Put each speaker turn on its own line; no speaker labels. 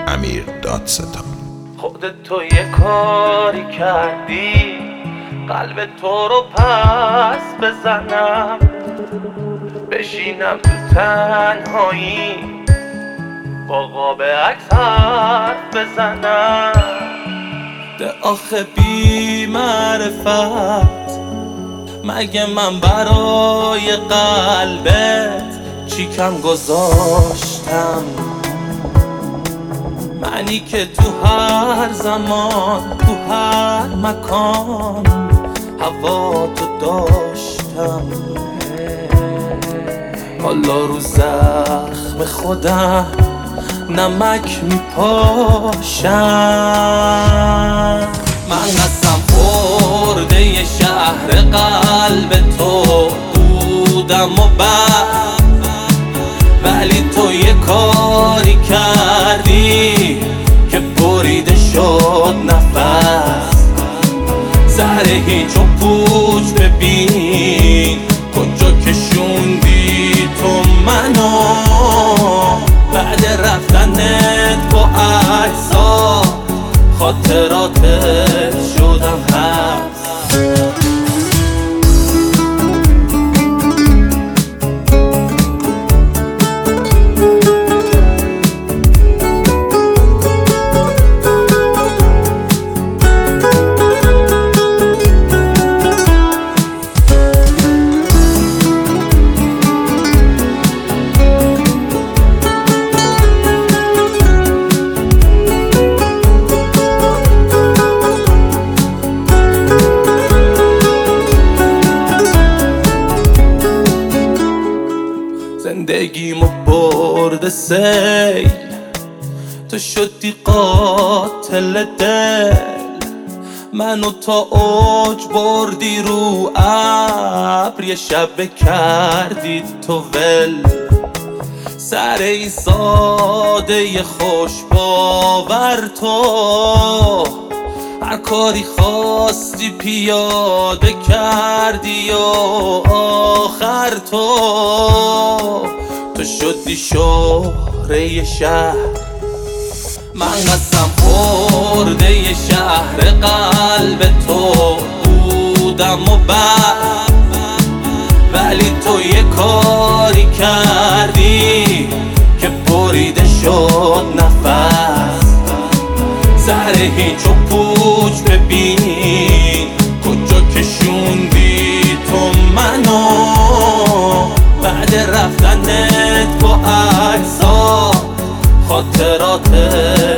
امیر دادستان.
خودت تو یه کاری کردی قلب تو رو پس بزنم، بشینم تو تنهایی با قاب عکس حرف بزنم. ده آخه بی معرفت، مگه من برای قلبت چی کم گذاشتم؟ منی که تو هر زمان تو هر مکان هوا تو داشتم. حالا رو زخم خودم نمک میپاشم. من قسم خورده ی شهر قلب تو بودم و بعد، ولی تو یه کاری کردی که بریده شد نفس. سر هیچ و پوچ ببین کجا کشوندی تو منو. بعد رفتنت با عکسا خاطراتت شدم هست. زندگیمو برده سیل، تو شدی قاتل دل. منو تا اوج بردی رو ابر، یه شب کردی تو ول. سر این ساده خوش باور تو هر کاری خواستی پیاده کردی و آخر تو شدی شهره شهر. من قسم خورده ی شهر قلب تو بودم و بعد، ولی تو یه کاری کردی که بریده شد نفس. سر هیچ و پوچ ببین کجا کشوندی تو منو. بعد رفتنت با عکسا خاطراتت